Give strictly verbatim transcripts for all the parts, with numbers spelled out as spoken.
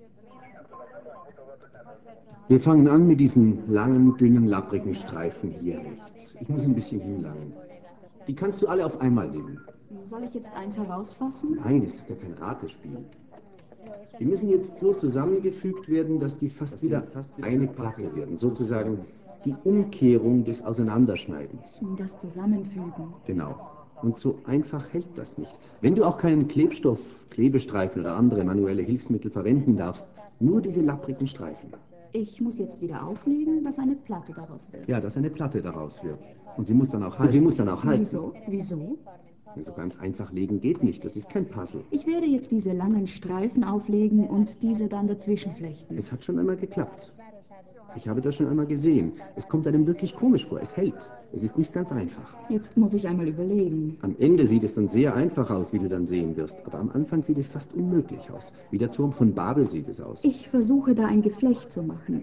Wir fangen an mit diesen langen, dünnen, lapprigen Streifen hier rechts. Ich muss ein bisschen hinlangen. Die kannst du alle auf einmal nehmen. Soll ich jetzt eins herausfassen? Nein, es ist ja kein Ratespiel. Die müssen jetzt so zusammengefügt werden, dass die fast wieder eine Platte werden. Sozusagen die Umkehrung des Auseinanderschneidens. Das Zusammenfügen. Genau. Und so einfach hält das nicht. Wenn du auch keinen Klebstoff, Klebestreifen oder andere manuelle Hilfsmittel verwenden darfst, nur diese lapprigen Streifen. Ich muss jetzt wieder auflegen, dass eine Platte daraus wird. Ja, dass eine Platte daraus wird. Und sie muss dann auch halten. Und sie muss dann auch halten. Wieso? Wieso? So ganz einfach legen geht nicht. Das ist kein Puzzle. Ich werde jetzt diese langen Streifen auflegen und diese dann dazwischen flechten. Es hat schon einmal geklappt. Ich habe das schon einmal gesehen. Es kommt einem wirklich komisch vor. Es hält. Es ist nicht ganz einfach. Jetzt muss ich einmal überlegen. Am Ende sieht es dann sehr einfach aus, wie du dann sehen wirst. Aber am Anfang sieht es fast unmöglich aus. Wie der Turm von Babel sieht es aus. Ich versuche da ein Geflecht zu machen.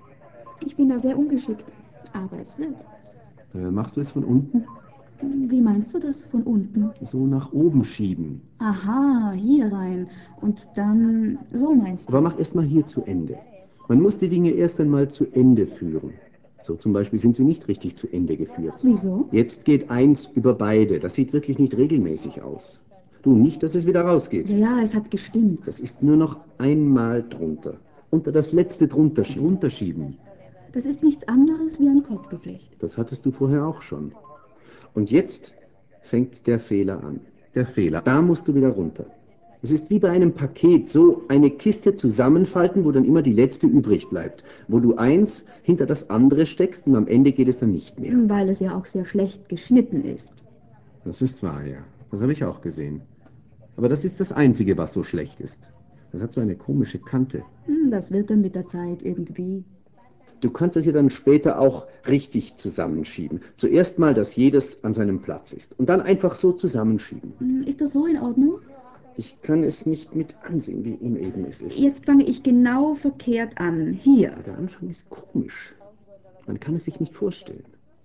Ich bin da sehr ungeschickt. Aber es wird. Äh, machst du es von unten? Wie meinst du das von unten? So nach oben schieben. Aha, hier rein. Und dann, so meinst du? Aber mach erst mal hier zu Ende. Man muss die Dinge erst einmal zu Ende führen. So zum Beispiel sind sie nicht richtig zu Ende geführt. Wieso? Jetzt geht eins über beide. Das sieht wirklich nicht regelmäßig aus. Du, nicht, dass es wieder rausgeht. Ja, ja, es hat gestimmt. Das ist nur noch einmal drunter. Unter das letzte drunter, drunter schieben. Das ist nichts anderes wie ein Korbgeflecht. Das hattest du vorher auch schon. Und jetzt fängt der Fehler an. Der Fehler. Da musst du wieder runter. Es ist wie bei einem Paket, so eine Kiste zusammenfalten, wo dann immer die letzte übrig bleibt. Wo du eins hinter das andere steckst und am Ende geht es dann nicht mehr. Weil es ja auch sehr schlecht geschnitten ist. Das ist wahr, ja. Das habe ich auch gesehen. Aber das ist das Einzige, was so schlecht ist. Das hat so eine komische Kante. Das wird dann mit der Zeit irgendwie. Du kannst es ja dann später auch richtig zusammenschieben. Zuerst mal, dass jedes an seinem Platz ist. Und dann einfach so zusammenschieben. Ist das so in Ordnung? Ich kann es nicht mit ansehen, wie uneben es ist. Jetzt fange ich genau verkehrt an. Hier. Der Anfang ist komisch. Man kann es sich nicht vorstellen.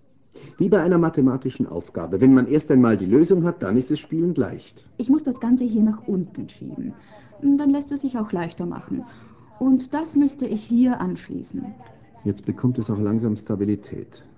Wie bei einer mathematischen Aufgabe. Wenn man erst einmal die Lösung hat, dann ist es spielend leicht. Ich muss das Ganze hier nach unten schieben. Dann lässt es sich auch leichter machen. Und das müsste ich hier anschließen. Jetzt bekommt es auch langsam Stabilität.